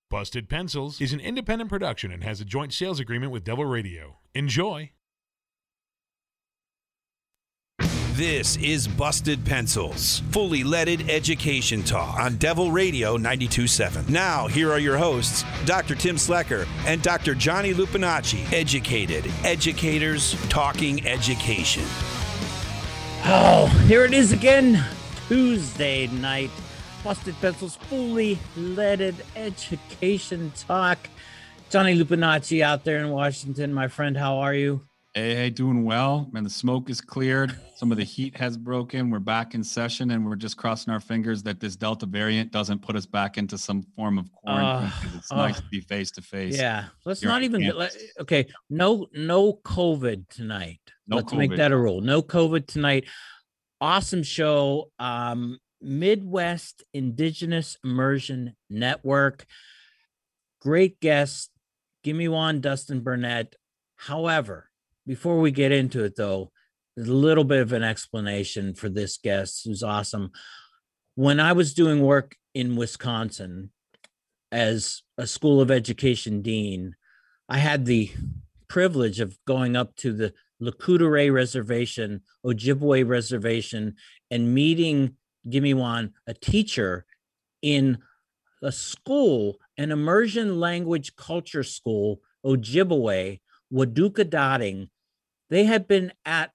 Busted Pencils is an independent production and has a joint sales agreement with Devil Radio. Enjoy! This is Busted Pencils, fully leaded education talk on Devil Radio 92.7. Now, here are your hosts, Dr. Tim Slecker and Dr. Johnny Lupinacci. Educated educators talking education. Oh, here it is again, Tuesday night. Busted Pencils, fully leaded education talk. Johnny Lupinacci out there in Washington. My friend, how are you? Hey, doing well. Man, the smoke is cleared. Some of the heat has broken. We're back in session, and we're just crossing our fingers that this Delta variant doesn't put us back into some form of quarantine. It's nice to be face to face. Yeah, let's not even. Okay, no COVID tonight. Let's make that a rule. No COVID tonight. Awesome show. Midwest Indigenous Immersion Network. Great guest. Gimme One, Dustin Burnett. However, before we get into it, though, there's a little bit of an explanation for this guest who's awesome. When I was doing work in Wisconsin as a School of Education dean, I had the privilege of going up to the Lakota Reservation, Ojibwe Reservation, and meeting Gimme One, a teacher in a school, an immersion language culture school, Ojibwe, Wadukadotting. They had been at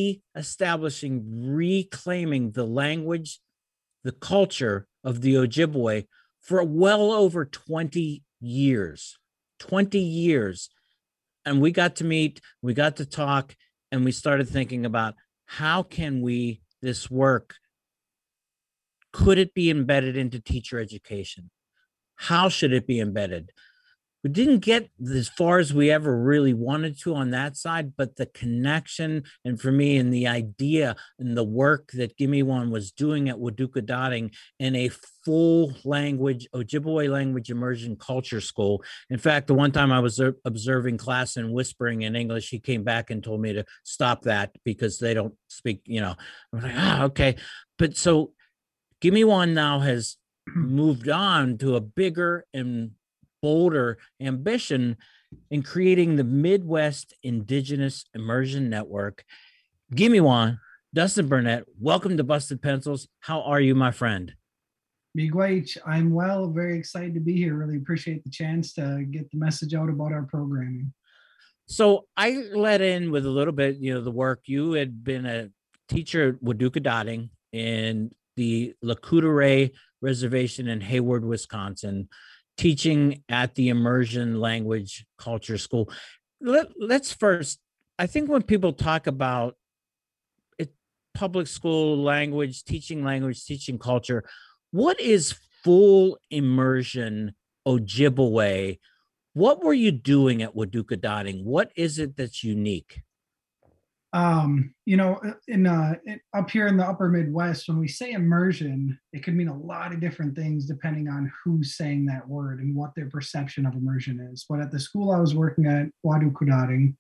reclaiming the language, the culture of the Ojibwe for well over 20 years. 20 years. And we got to meet, we got to talk, and we started thinking about how can this work, could it be embedded into teacher education? How should it be embedded? We didn't get as far as we ever really wanted to on that side, but the connection, and for me, and the idea and the work that Gimme One was doing at Wadukadotting in a full language, Ojibwe language immersion culture school. In fact, the one time I was observing class and whispering in English, he came back and told me to stop that because they don't speak, I'm like, okay. But so Gimme One now has moved on to a bigger and bolder ambition in creating the Midwest Indigenous Immersion Network. Gimme One, Dustin Burnett, welcome to Busted Pencils. How are you, my friend? Miigwech, I'm well, very excited to be here. Really appreciate the chance to get the message out about our programming. So I let in with a little bit, the work. You had been a teacher at Wadukadotting in the Lakota Reservation in Hayward, Wisconsin, teaching at the Immersion Language Culture School. Let's first, I think when people talk about it, public school language, teaching culture, what is full immersion Ojibwe? What were you doing at Wadukadotting? What is it that's unique? Up here in the upper Midwest, when we say immersion, it could mean a lot of different things depending on who's saying that word and what their perception of immersion is. But at the school I was working at, Wadukadotting,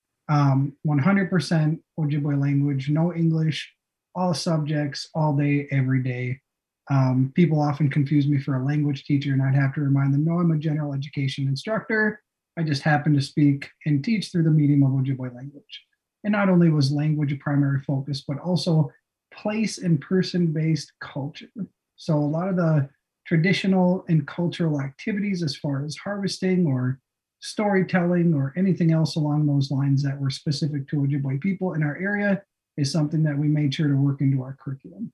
100% Ojibwe language, no English, all subjects, all day, every day. People often confuse me for a language teacher, and I'd have to remind them, no, I'm a general education instructor. I just happen to speak and teach through the medium of Ojibwe language. And not only was language a primary focus, but also place and person-based culture. So a lot of the traditional and cultural activities as far as harvesting or storytelling or anything else along those lines that were specific to Ojibwe people in our area is something that we made sure to work into our curriculum.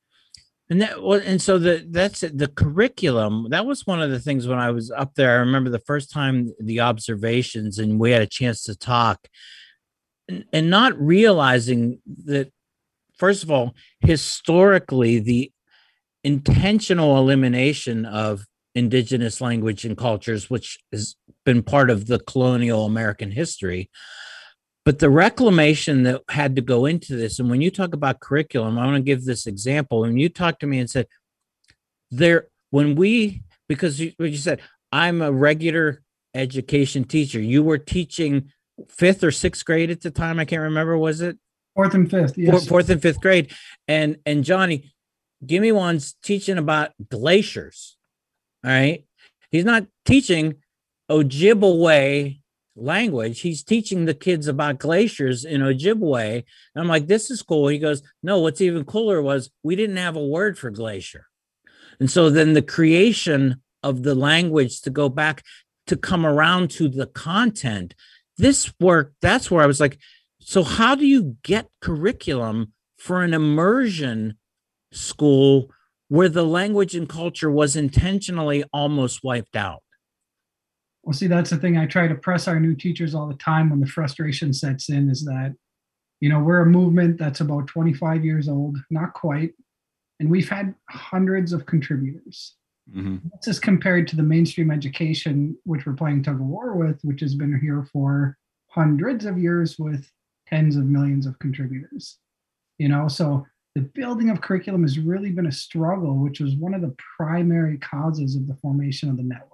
So that's the curriculum. That was one of the things when I was up there. I remember the first time the observations and we had a chance to talk. And not realizing that, first of all, historically, the intentional elimination of indigenous language and cultures, which has been part of the colonial American history, but the reclamation that had to go into this. And when you talk about curriculum, I want to give this example. When you talked to me and said, because you said, I'm a regular education teacher, you were teaching fifth or sixth grade at the time. I can't remember. Was it fourth and fifth? Yes. Fourth and fifth grade. And Johnny, Gimme One's teaching about glaciers. All right. He's not teaching Ojibwe language. He's teaching the kids about glaciers in Ojibwe. And I'm like, this is cool. He goes, no, what's even cooler was we didn't have a word for glacier. And so then the creation of the language to go back to come around to the content, this work, that's where I was like, so how do you get curriculum for an immersion school where the language and culture was intentionally almost wiped out? Well, see, that's the thing I try to press our new teachers all the time when the frustration sets in, is that, we're a movement that's about 25 years old, not quite, and we've had hundreds of contributors. Mm-hmm. This is compared to the mainstream education, which we're playing tug of war with, which has been here for hundreds of years with tens of millions of contributors. So the building of curriculum has really been a struggle, which was one of the primary causes of the formation of the network.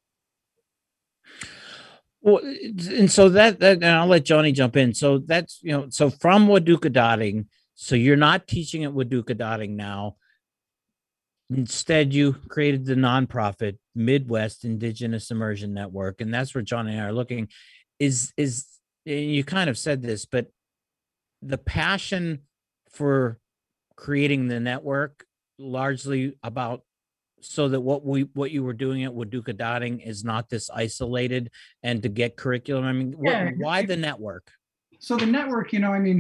Well, and so that and I'll let Johnny jump in. So that's, so from Waduka Dotting, so you're not teaching at Waduka Dotting now. Instead, you created the nonprofit Midwest Indigenous Immersion Network, and that's where John and I are looking. Is and you kind of said this, but the passion for creating the network largely about so that what you were doing at Waduka Dotting is not this isolated and to get curriculum. I mean, why the network? So the network,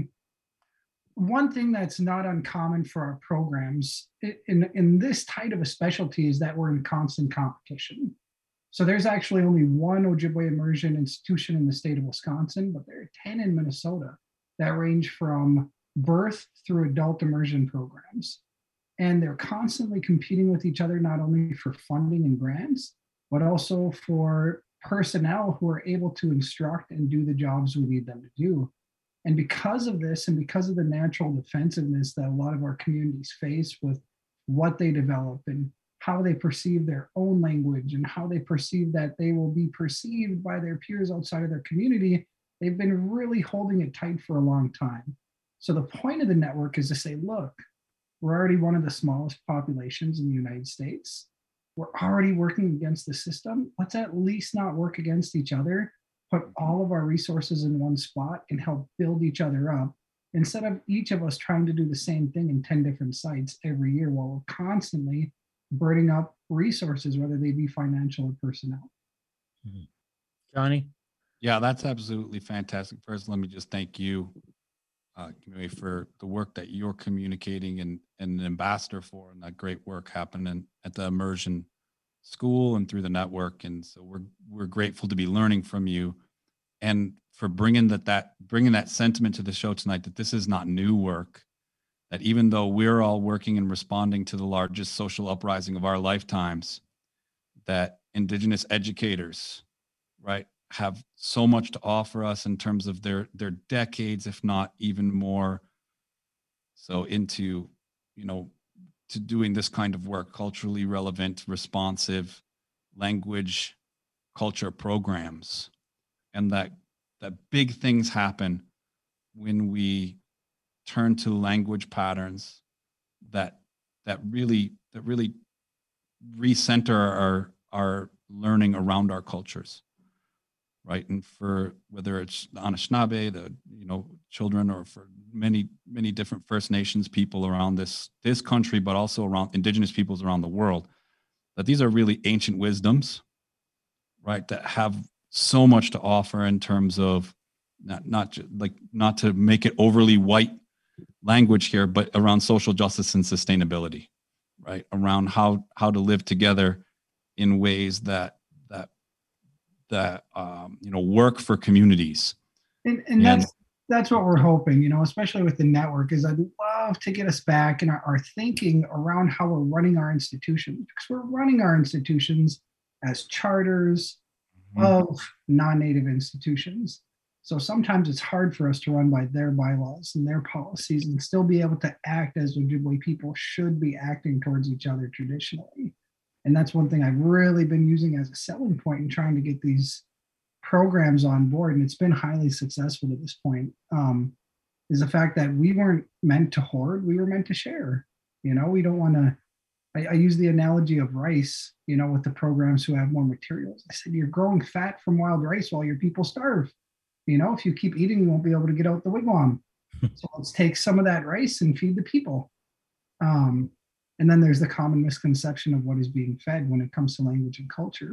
one thing that's not uncommon for our programs in this type of a specialty is that we're in constant competition. So there's actually only one Ojibwe immersion institution in the state of Wisconsin, but there are 10 in Minnesota that range from birth through adult immersion programs. And they're constantly competing with each other, not only for funding and grants, but also for personnel who are able to instruct and do the jobs we need them to do. And because of this, and because of the natural defensiveness that a lot of our communities face with what they develop and how they perceive their own language and how they perceive that they will be perceived by their peers outside of their community, they've been really holding it tight for a long time. So the point of the network is to say, look, we're already one of the smallest populations in the United States. We're already working against the system. Let's at least not work against each other, put all of our resources in one spot and help build each other up, instead of each of us trying to do the same thing in 10 different sites every year while we're constantly burning up resources, whether they be financial or personnel. Johnny? Yeah, that's absolutely fantastic. First, let me just thank you, community, for the work that you're communicating and an ambassador for, and that great work happening at the immersion school and through the network. And so we're grateful to be learning from you, and for bringing that sentiment to the show tonight, that this is not new work, that even though we're all working and responding to the largest social uprising of our lifetimes, that Indigenous educators, right, have so much to offer us in terms of their decades, if not even more so, into, to doing this kind of work, culturally relevant, responsive language, culture programs. And that big things happen when we turn to language patterns that really recenter our learning around our cultures. Right. And for whether it's the Anishinaabe, the children, or for many different First Nations people around this country, but also around Indigenous peoples around the world, that these are really ancient wisdoms, right, that have so much to offer in terms of not to make it overly white language here, but around social justice and sustainability, right, around how to live together in ways that work for communities. And that's what we're hoping, especially with the network, is I'd love to get us back in our thinking around how we're running our institutions, because we're running our institutions as charters of non-native institutions. So sometimes it's hard for us to run by their bylaws and their policies and still be able to act as Ojibwe people should be acting towards each other traditionally. And that's one thing I've really been using as a selling point in trying to get these programs on board. And it's been highly successful to this point, is the fact that we weren't meant to hoard, we were meant to share. We don't want to I use the analogy of rice, with the programs who have more materials. I said, you're growing fat from wild rice while your people starve. If you keep eating, you won't be able to get out the wigwam. So let's take some of that rice and feed the people. And then there's the common misconception of what is being fed when it comes to language and culture,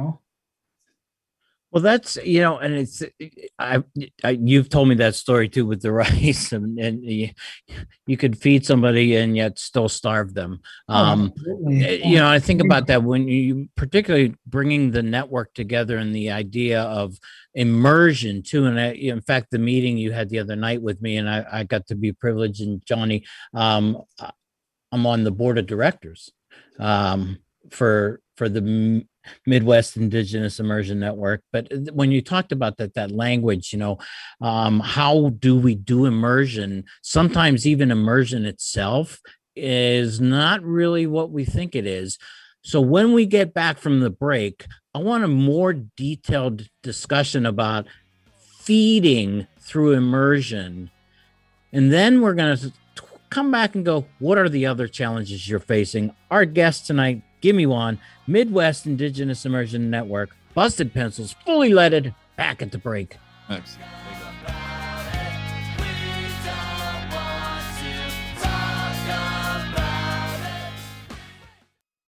Well, that's, and it's, you've told me that story too with the rice, and you could feed somebody and yet still starve them. I think about that when you particularly bringing the network together and the idea of immersion too. And in fact, the meeting you had the other night with me, and I got to be privileged, and Johnny, I'm on the board of directors for the Midwest Indigenous Immersion Network. But when you talked about that language, how do we do immersion? Sometimes even immersion itself is not really what we think it is. So when we get back from the break, I want a more detailed discussion about feeding through immersion. And then we're going to come back and go, what are the other challenges you're facing? Our guest tonight, Gimme One, Midwest Indigenous Immersion Network, Busted Pencils, fully leaded, back at the break. Excellent.